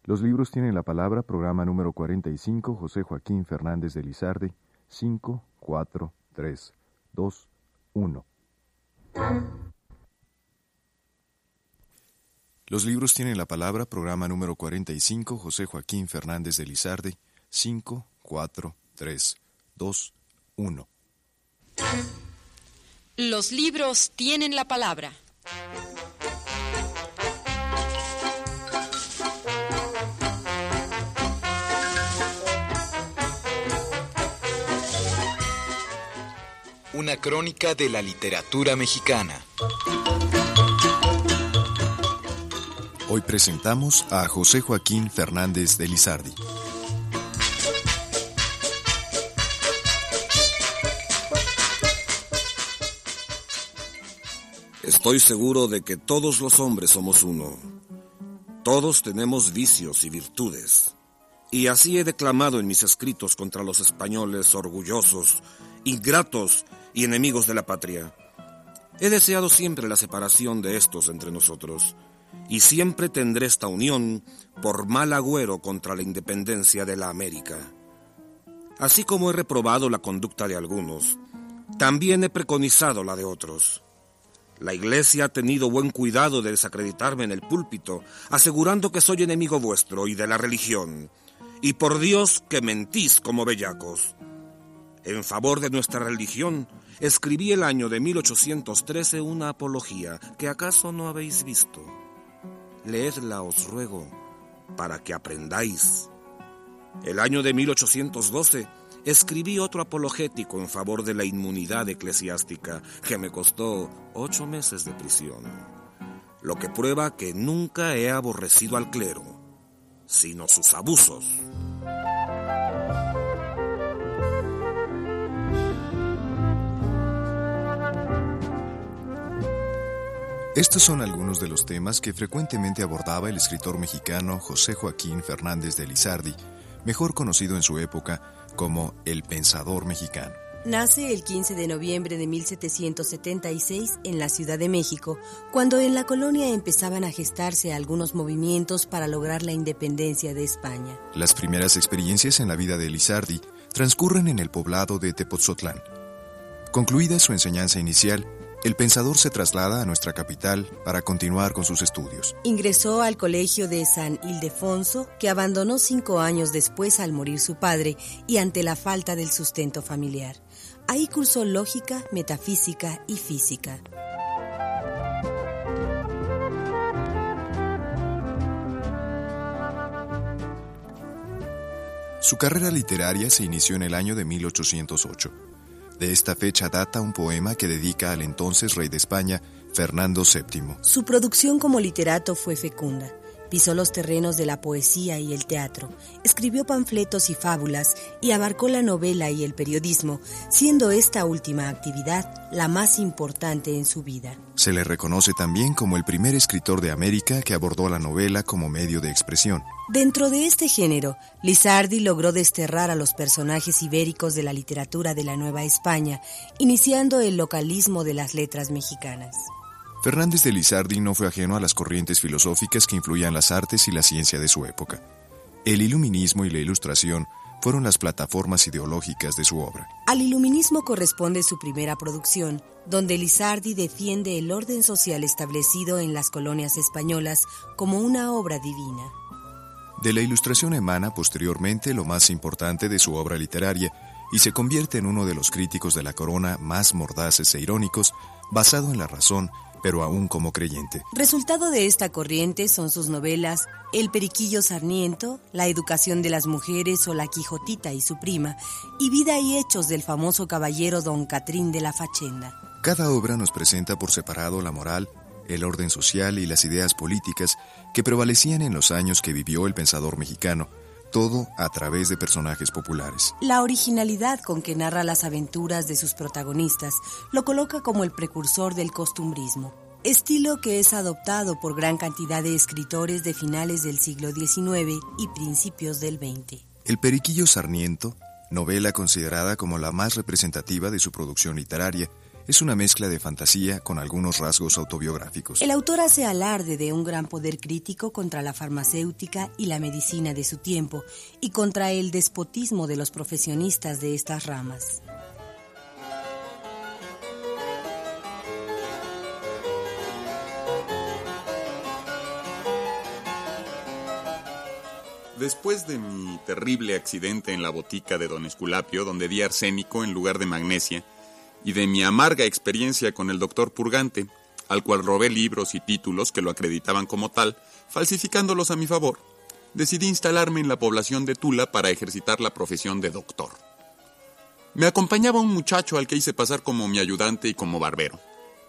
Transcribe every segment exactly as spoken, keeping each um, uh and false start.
Los libros tienen la palabra, programa número cuarenta y cinco, José Joaquín Fernández de Lizardi, cinco, cuatro, tres, dos, uno. Los libros tienen la palabra, programa número cuarenta y cinco, José Joaquín Fernández de Lizardi, cinco, cuatro, tres, dos, uno. Los libros tienen la palabra. Una crónica de la literatura mexicana. Hoy presentamos a José Joaquín Fernández de Lizardi. Estoy seguro de que todos los hombres somos uno. Todos tenemos vicios y virtudes. Y así he declamado en mis escritos contra los españoles orgullosos, ingratos y enemigos de la patria. He deseado siempre la separación de estos entre nosotros, y siempre tendré esta unión por mal agüero contra la independencia de la América. Así como he reprobado la conducta de algunos, también he preconizado la de otros. La Iglesia ha tenido buen cuidado de desacreditarme en el púlpito, asegurando que soy enemigo vuestro y de la religión, y por Dios que mentís como bellacos. En favor de nuestra religión, escribí el año de mil ochocientos trece una apología que acaso no habéis visto. Leedla, os ruego, para que aprendáis. El año de mil ochocientos doce escribí otro apologético en favor de la inmunidad eclesiástica, que me costó ocho meses de prisión, lo que prueba que nunca he aborrecido al clero, sino sus abusos. Estos son algunos de los temas que frecuentemente abordaba el escritor mexicano José Joaquín Fernández de Lizardi, mejor conocido en su época como el Pensador Mexicano. Nace el quince de noviembre de mil setecientos setenta y seis en la Ciudad de México, cuando en la colonia empezaban a gestarse algunos movimientos para lograr la independencia de España. Las primeras experiencias en la vida de Lizardi transcurren en el poblado de Tepoztlán. Concluida su enseñanza inicial, el pensador se traslada a nuestra capital para continuar con sus estudios. Ingresó al colegio de San Ildefonso, que abandonó cinco años después al morir su padre y ante la falta del sustento familiar. Ahí cursó lógica, metafísica y física. Su carrera literaria se inició en el año de mil ochocientos ocho. De esta fecha data un poema que dedica al entonces rey de España, Fernando séptimo. Su producción como literato fue fecunda. Pisó los terrenos de la poesía y el teatro, escribió panfletos y fábulas y abarcó la novela y el periodismo, siendo esta última actividad la más importante en su vida. Se le reconoce también como el primer escritor de América que abordó la novela como medio de expresión. Dentro de este género, Lizardi logró desterrar a los personajes ibéricos de la literatura de la Nueva España, iniciando el localismo de las letras mexicanas. Fernández de Lizardi no fue ajeno a las corrientes filosóficas que influían las artes y la ciencia de su época. El iluminismo y la ilustración fueron las plataformas ideológicas de su obra. Al iluminismo corresponde su primera producción, donde Lizardi defiende el orden social establecido en las colonias españolas como una obra divina. De la ilustración emana posteriormente lo más importante de su obra literaria y se convierte en uno de los críticos de la corona más mordaces e irónicos, basado en la razón, pero aún como creyente. Resultado de esta corriente son sus novelas El Periquillo Sarniento, La Educación de las Mujeres o La Quijotita y su prima, y Vida y Hechos del famoso caballero Don Catrín de la Fachenda. Cada obra nos presenta por separado la moral, el orden social y las ideas políticas que prevalecían en los años que vivió el pensador mexicano, todo a través de personajes populares. La originalidad con que narra las aventuras de sus protagonistas lo coloca como el precursor del costumbrismo, estilo que es adoptado por gran cantidad de escritores de finales del siglo diecinueve y principios del veinte. El Periquillo Sarniento, novela considerada como la más representativa de su producción literaria, Es una mezcla de fantasía con algunos rasgos autobiográficos. El autor hace alarde de un gran poder crítico contra la farmacéutica y la medicina de su tiempo y contra el despotismo de los profesionistas de estas ramas. Después de mi terrible accidente en la botica de don Esculapio, donde di arsénico en lugar de magnesia, y de mi amarga experiencia con el doctor Purgante, al cual robé libros y títulos que lo acreditaban como tal, falsificándolos a mi favor, decidí instalarme en la población de Tula para ejercitar la profesión de doctor. Me acompañaba un muchacho al que hice pasar como mi ayudante y como barbero.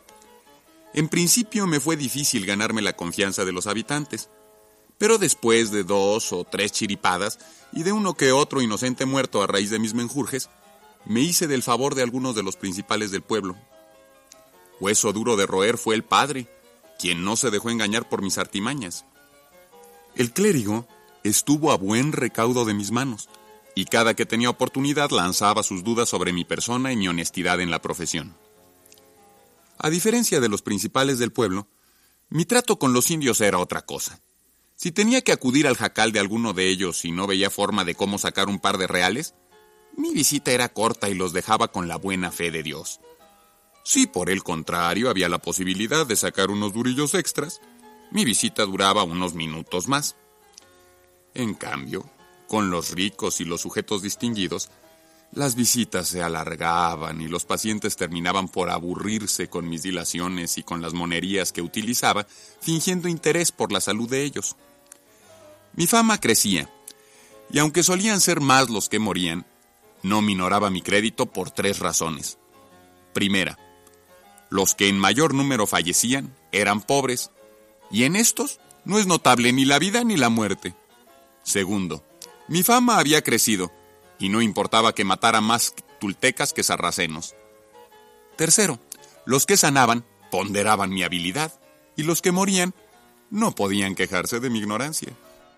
En principio me fue difícil ganarme la confianza de los habitantes, pero después de dos o tres chiripadas y de uno que otro inocente muerto a raíz de mis menjurjes, me hice del favor de algunos de los principales del pueblo. Hueso duro de roer fue el padre, quien no se dejó engañar por mis artimañas. El clérigo estuvo a buen recaudo de mis manos, y cada que tenía oportunidad lanzaba sus dudas sobre mi persona y mi honestidad en la profesión. A diferencia de los principales del pueblo, mi trato con los indios era otra cosa. Si tenía que acudir al jacal de alguno de ellos y no veía forma de cómo sacar un par de reales, mi visita era corta y los dejaba con la buena fe de Dios. Si por el contrario había la posibilidad de sacar unos durillos extras, mi visita duraba unos minutos más. En cambio, con los ricos y los sujetos distinguidos, las visitas se alargaban y los pacientes terminaban por aburrirse con mis dilaciones y con las monerías que utilizaba, fingiendo interés por la salud de ellos. Mi fama crecía, y aunque solían ser más los que morían, no minoraba mi crédito por tres razones. Primera, los que en mayor número fallecían eran pobres, y en estos no es notable ni la vida ni la muerte. Segundo, mi fama había crecido, y no importaba que matara más tultecas que sarracenos. Tercero, los que sanaban ponderaban mi habilidad, y los que morían no podían quejarse de mi ignorancia.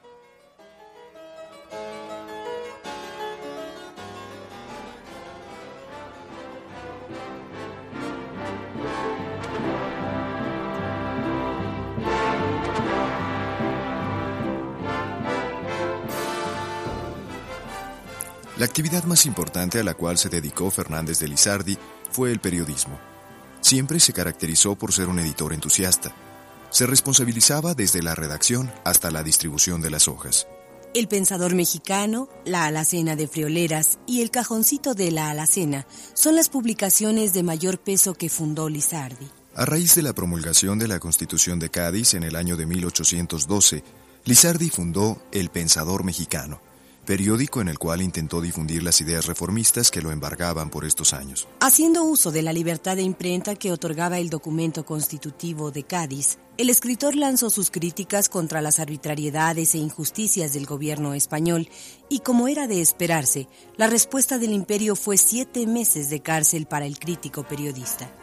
La actividad más importante a la cual se dedicó Fernández de Lizardi fue el periodismo. Siempre se caracterizó por ser un editor entusiasta. Se responsabilizaba desde la redacción hasta la distribución de las hojas. El Pensador Mexicano, La Alacena de Frioleras y El Cajoncito de la Alacena son las publicaciones de mayor peso que fundó Lizardi. A raíz de la promulgación de la Constitución de Cádiz en el año de mil ochocientos doce, Lizardi fundó El Pensador Mexicano, periódico en el cual intentó difundir las ideas reformistas que lo embargaban por estos años. Haciendo uso de la libertad de imprenta que otorgaba el documento constitutivo de Cádiz, el escritor lanzó sus críticas contra las arbitrariedades e injusticias del gobierno español y, como era de esperarse, la respuesta del imperio fue siete meses de cárcel para el crítico periodista.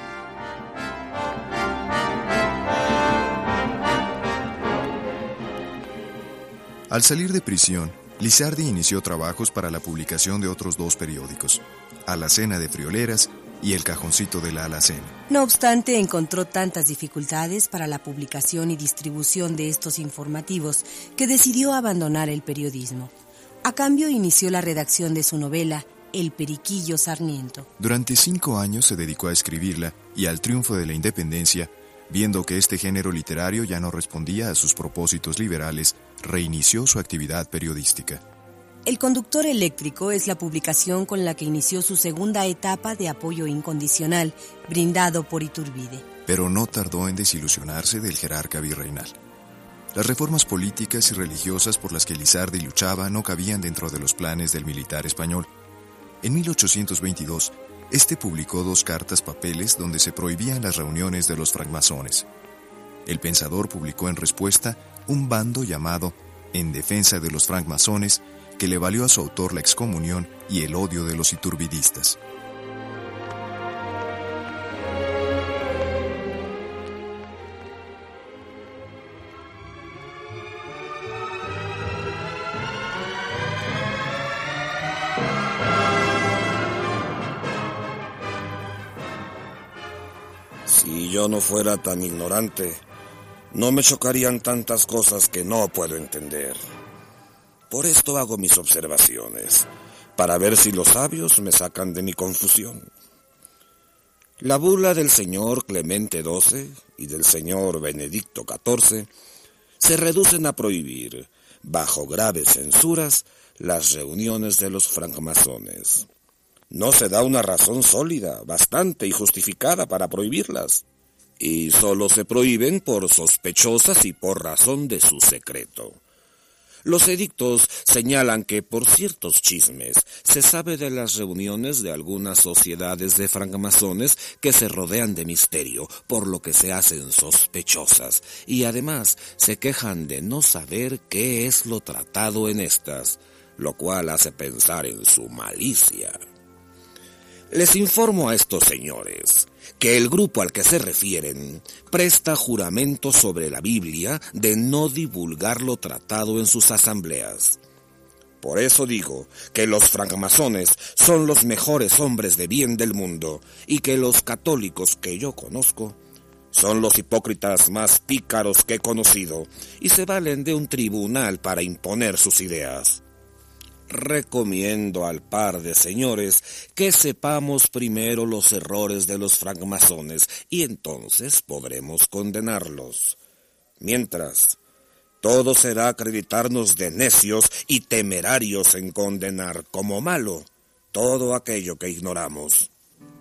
Al salir de prisión, Lizardi inició trabajos para la publicación de otros dos periódicos, Alacena de Frioleras y El Cajoncito de la Alacena. No obstante, encontró tantas dificultades para la publicación y distribución de estos informativos que decidió abandonar el periodismo. A cambio, inició la redacción de su novela El Periquillo Sarmiento. Durante cinco años se dedicó a escribirla y al triunfo de la independencia, viendo que este género literario ya no respondía a sus propósitos liberales, reinició su actividad periodística. El Conductor Eléctrico es la publicación con la que inició su segunda etapa de apoyo incondicional, brindado por Iturbide. Pero no tardó en desilusionarse del jerarca virreinal. Las reformas políticas y religiosas por las que Lizardi luchaba no cabían dentro de los planes del militar español. En mil ochocientos veintidós, este publicó dos cartas papeles donde se prohibían las reuniones de los francmasones. El Pensador publicó en respuesta un bando llamado En Defensa de los Francmasones, que le valió a su autor la excomunión y el odio de los iturbidistas. Si yo no fuera tan ignorante, no me chocarían tantas cosas que no puedo entender. Por esto hago mis observaciones, para ver si los sabios me sacan de mi confusión. La bula del señor Clemente doce y del señor Benedicto catorce se reducen a prohibir, bajo graves censuras, las reuniones de los francmasones. No se da una razón sólida, bastante y justificada para prohibirlas, y solo se prohíben por sospechosas y por razón de su secreto. Los edictos señalan que por ciertos chismes se sabe de las reuniones de algunas sociedades de francmasones que se rodean de misterio, por lo que se hacen sospechosas, y además se quejan de no saber qué es lo tratado en estas, lo cual hace pensar en su malicia. Les informo a estos señores que el grupo al que se refieren presta juramento sobre la Biblia de no divulgar lo tratado en sus asambleas. Por eso digo que los francmasones son los mejores hombres de bien del mundo y que los católicos que yo conozco son los hipócritas más pícaros que he conocido y se valen de un tribunal para imponer sus ideas. Recomiendo al par de señores que sepamos primero los errores de los francmasones y entonces podremos condenarlos. Mientras, todo será acreditarnos de necios y temerarios en condenar como malo todo aquello que ignoramos.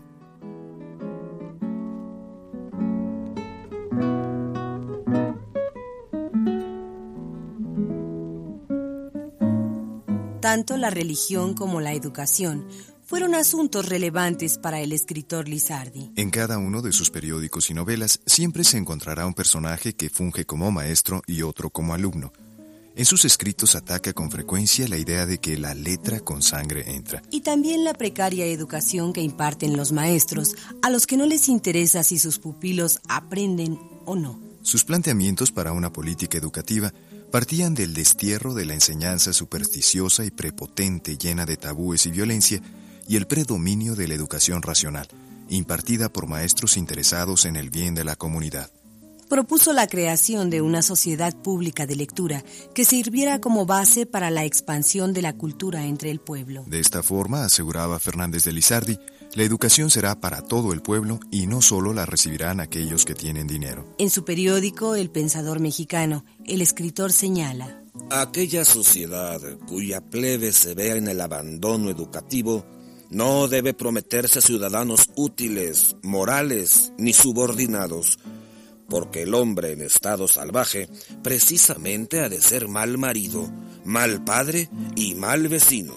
Tanto la religión como la educación fueron asuntos relevantes para el escritor Lizardi. En cada uno de sus periódicos y novelas siempre se encontrará un personaje que funge como maestro y otro como alumno. En sus escritos ataca con frecuencia la idea de que la letra con sangre entra. Y también la precaria educación que imparten los maestros, a los que no les interesa si sus pupilos aprenden o no. Sus planteamientos para una política educativa partían del destierro de la enseñanza supersticiosa y prepotente llena de tabúes y violencia y el predominio de la educación racional, impartida por maestros interesados en el bien de la comunidad. Propuso la creación de una sociedad pública de lectura que sirviera como base para la expansión de la cultura entre el pueblo. De esta forma, aseguraba Fernández de Lizardi, la educación será para todo el pueblo y no solo la recibirán aquellos que tienen dinero. En su periódico El Pensador Mexicano, el escritor señala: aquella sociedad cuya plebe se vea en el abandono educativo no debe prometerse ciudadanos útiles, morales ni subordinados, porque el hombre en estado salvaje precisamente ha de ser mal marido, mal padre y mal vecino.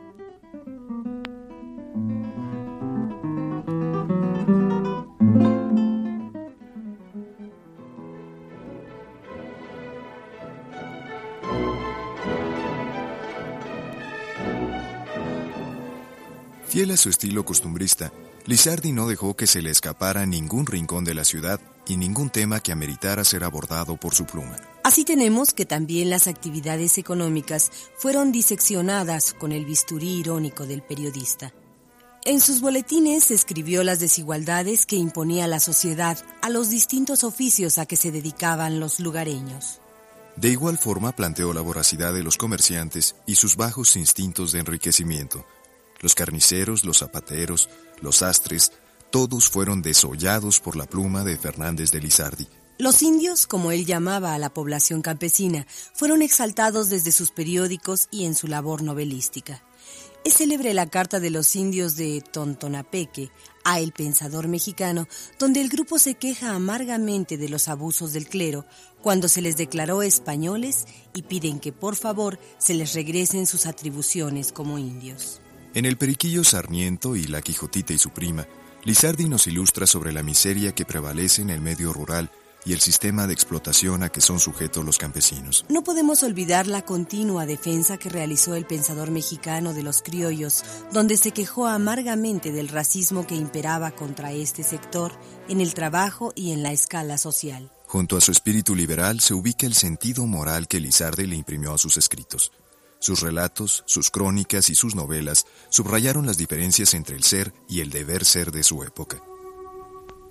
Fiel a su estilo costumbrista, Lizardi no dejó que se le escapara ningún rincón de la ciudad y ningún tema que ameritara ser abordado por su pluma. Así tenemos que también las actividades económicas fueron diseccionadas con el bisturí irónico del periodista. En sus boletines escribió las desigualdades que imponía la sociedad a los distintos oficios a que se dedicaban los lugareños. De igual forma planteó la voracidad de los comerciantes y sus bajos instintos de enriquecimiento. Los carniceros, los zapateros, los sastres, todos fueron desollados por la pluma de Fernández de Lizardi. Los indios, como él llamaba a la población campesina, fueron exaltados desde sus periódicos y en su labor novelística. Es célebre la carta de los indios de Tontonapeque a El Pensador Mexicano, donde el grupo se queja amargamente de los abusos del clero cuando se les declaró españoles y piden que por favor se les regresen sus atribuciones como indios. En El Periquillo Sarmiento y La Quijotita y su prima, Lizardi nos ilustra sobre la miseria que prevalece en el medio rural y el sistema de explotación a que son sujetos los campesinos. No podemos olvidar la continua defensa que realizó el Pensador Mexicano de los criollos, donde se quejó amargamente del racismo que imperaba contra este sector en el trabajo y en la escala social. Junto a su espíritu liberal se ubica el sentido moral que Lizardi le imprimió a sus escritos. Sus relatos, sus crónicas y sus novelas subrayaron las diferencias entre el ser y el deber ser de su época.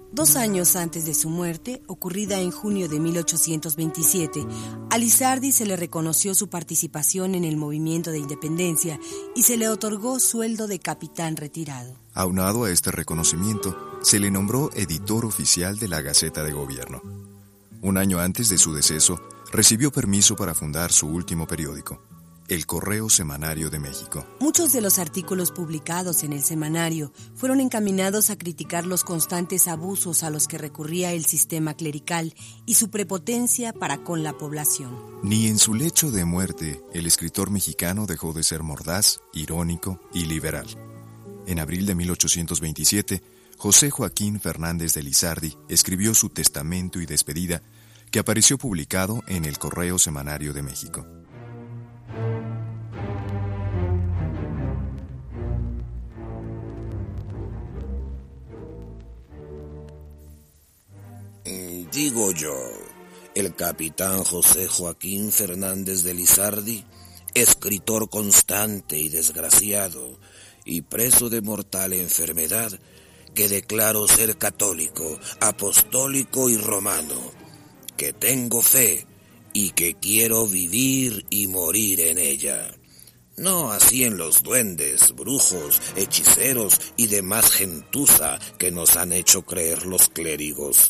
Dos años antes de su muerte, ocurrida en junio de mil ochocientos veintisiete, a Lizardi se le reconoció su participación en el movimiento de independencia y se le otorgó sueldo de capitán retirado. Aunado a este reconocimiento, se le nombró editor oficial de la Gaceta de Gobierno. Un año antes de su deceso, recibió permiso para fundar su último periódico, El Correo Semanario de México. Muchos de los artículos publicados en el semanario fueron encaminados a criticar los constantes abusos a los que recurría el sistema clerical y su prepotencia para con la población. Ni en su lecho de muerte, el escritor mexicano dejó de ser mordaz, irónico y liberal. En abril de mil ochocientos veintisiete, José Joaquín Fernández de Lizardi escribió su testamento y despedida, que apareció publicado en El Correo Semanario de México. Digo yo, el capitán José Joaquín Fernández de Lizardi, escritor constante y desgraciado, y preso de mortal enfermedad, que declaro ser católico, apostólico y romano, que tengo fe y que quiero vivir y morir en ella. No así en los duendes, brujos, hechiceros y demás gentuza que nos han hecho creer los clérigos.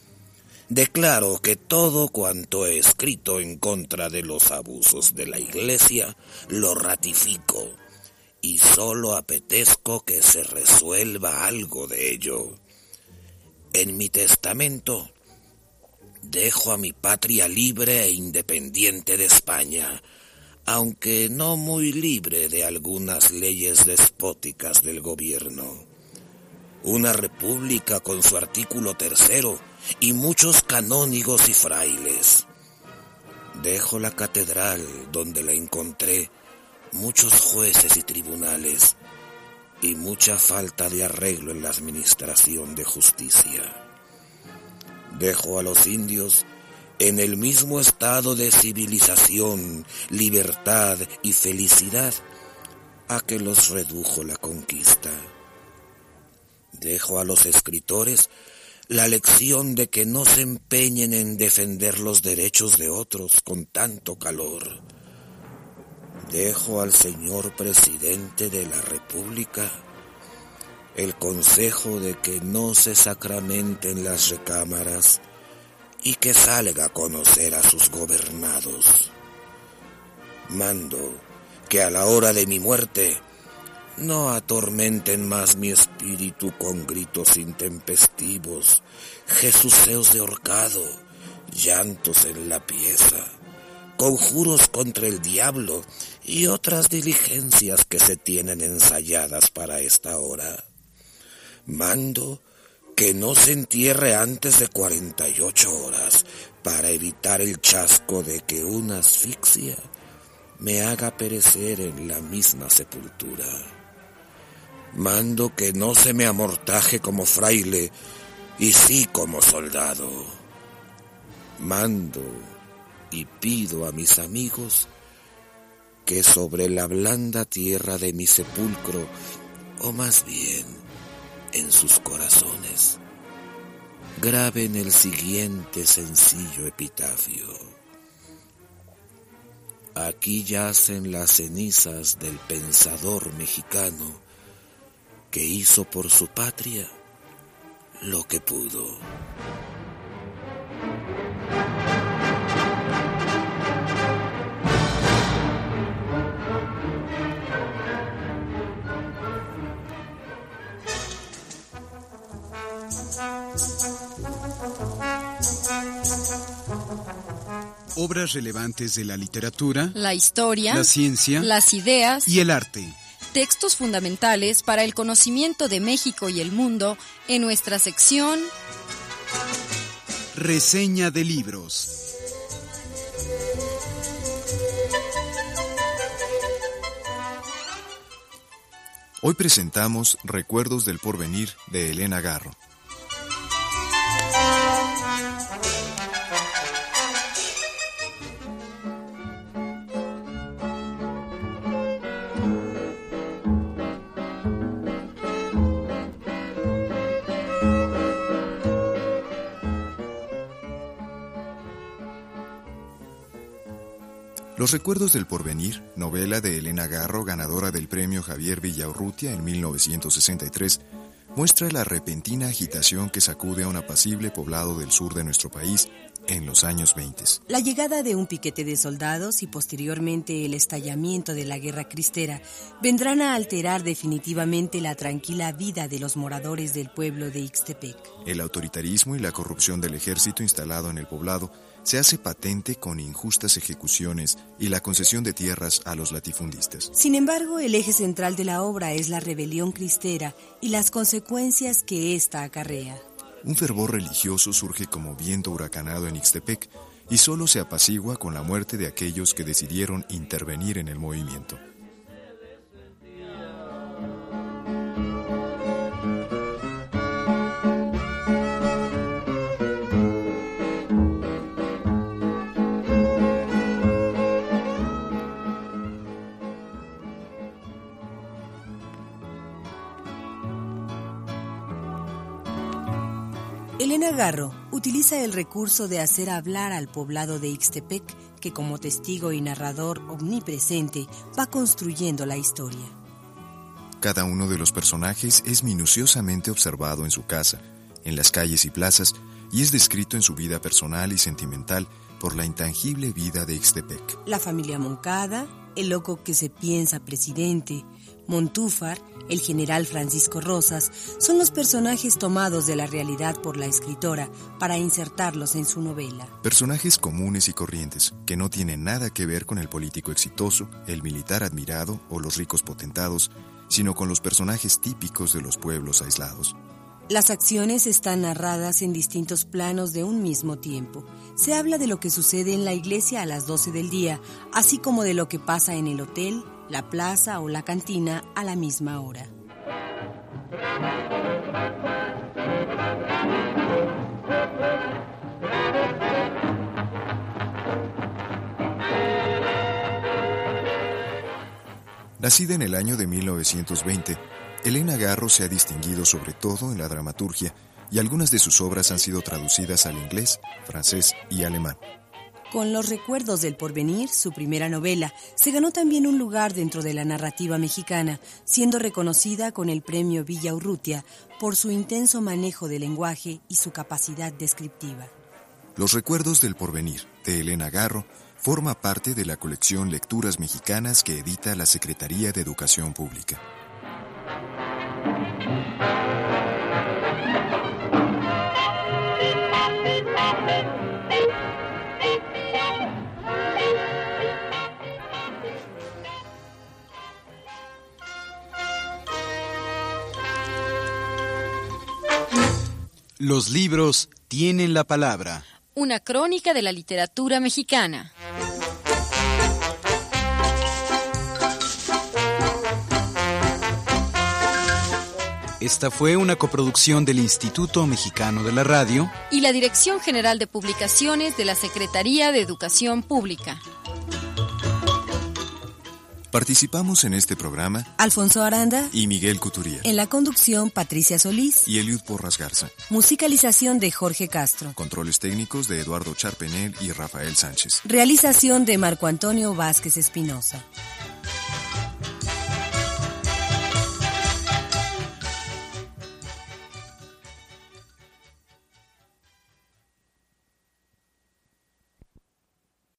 Declaro que todo cuanto he escrito en contra de los abusos de la Iglesia lo ratifico, y solo apetezco que se resuelva algo de ello. En mi testamento dejo a mi patria libre e independiente de España, aunque no muy libre de algunas leyes despóticas del gobierno. Una república con su artículo tercero y muchos canónigos y frailes. Dejo la catedral donde la encontré, muchos jueces y tribunales, y mucha falta de arreglo en la administración de justicia. Dejo a los indios en el mismo estado de civilización, libertad y felicidad a que los redujo la conquista. Dejo a los escritores la lección de que no se empeñen en defender los derechos de otros con tanto calor. Dejo al señor presidente de la República el consejo de que no se sacramenten las recámaras y que salga a conocer a sus gobernados. Mando que a la hora de mi muerte no atormenten más mi espíritu con gritos intempestivos, jesuseos de horcado, llantos en la pieza, conjuros contra el diablo y otras diligencias que se tienen ensayadas para esta hora. Mando que no se entierre antes de cuarenta y ocho horas para evitar el chasco de que una asfixia me haga perecer en la misma sepultura. Mando que no se me amortaje como fraile y sí como soldado. Mando y pido a mis amigos que sobre la blanda tierra de mi sepulcro, o más bien en sus corazones, graben el siguiente sencillo epitafio. Aquí yacen las cenizas del pensador mexicano que hizo por su patria lo que pudo. Obras relevantes de la literatura, la historia, la ciencia, las ideas y el arte. Textos fundamentales para el conocimiento de México y el mundo en nuestra sección Reseña de libros. Hoy presentamos Recuerdos del porvenir de Elena Garro. Los recuerdos del porvenir, novela de Elena Garro, ganadora del premio Javier Villaurrutia en mil novecientos sesenta y tres, muestra la repentina agitación que sacude a un apacible poblado del sur de nuestro país en los años veinte. La llegada de un piquete de soldados y posteriormente el estallamiento de la guerra cristera vendrán a alterar definitivamente la tranquila vida de los moradores del pueblo de Ixtepec. El autoritarismo y la corrupción del ejército instalado en el poblado se hace patente con injustas ejecuciones y la concesión de tierras a los latifundistas. Sin embargo, el eje central de la obra es la rebelión cristera y las consecuencias que ésta acarrea. Un fervor religioso surge como viento huracanado en Ixtepec y solo se apacigua con la muerte de aquellos que decidieron intervenir en el movimiento. Elena Garro utiliza el recurso de hacer hablar al poblado de Ixtepec, que como testigo y narrador omnipresente va construyendo la historia. Cada uno de los personajes es minuciosamente observado en su casa, en las calles y plazas, y es descrito en su vida personal y sentimental por la intangible vida de Ixtepec. La familia Moncada, el loco que se piensa presidente, Montúfar, el general Francisco Rosas, son los personajes tomados de la realidad por la escritora para insertarlos en su novela. Personajes comunes y corrientes, que no tienen nada que ver con el político exitoso, el militar admirado o los ricos potentados, sino con los personajes típicos de los pueblos aislados. Las acciones están narradas en distintos planos de un mismo tiempo. Se habla de lo que sucede en la iglesia a las doce del día, así como de lo que pasa en el hotel, la plaza o la cantina a la misma hora. Nacida en el año de mil novecientos veinte, Elena Garro se ha distinguido sobre todo en la dramaturgia y algunas de sus obras han sido traducidas al inglés, francés y alemán. Con Los recuerdos del porvenir, su primera novela, se ganó también un lugar dentro de la narrativa mexicana, siendo reconocida con el premio Villaurrutia por su intenso manejo del lenguaje y su capacidad descriptiva. Los recuerdos del porvenir, de Elena Garro, forma parte de la colección Lecturas Mexicanas que edita la Secretaría de Educación Pública. Los libros tienen la palabra. Una crónica de la literatura mexicana. Esta fue una coproducción del Instituto Mexicano de la Radio y la Dirección General de Publicaciones de la Secretaría de Educación Pública. Participamos en este programa Alfonso Aranda y Miguel Couturier. En la conducción, Patricia Solís y Eliud Porras Garza. Musicalización de Jorge Castro. Controles técnicos de Eduardo Charpenel y Rafael Sánchez. Realización de Marco Antonio Vázquez Espinosa.